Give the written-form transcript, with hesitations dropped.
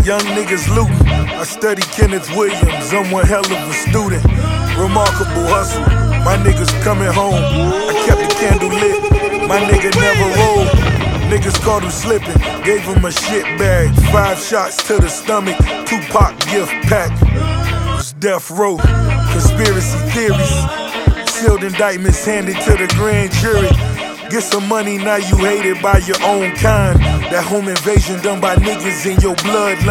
young niggas looting. I study Kenneth Williams, I'm one hell of a student. Remarkable hustle, my niggas coming home. I kept the candle lit, my nigga never rolled. Niggas caught him slipping, gave him a shit bag. 5 shots to the stomach, Tupac gift pack. It's death row, conspiracy theories. Sealed indictments handed to the grand jury. Get some money, now you hated by your own kind. That home invasion done by niggas in your bloodline.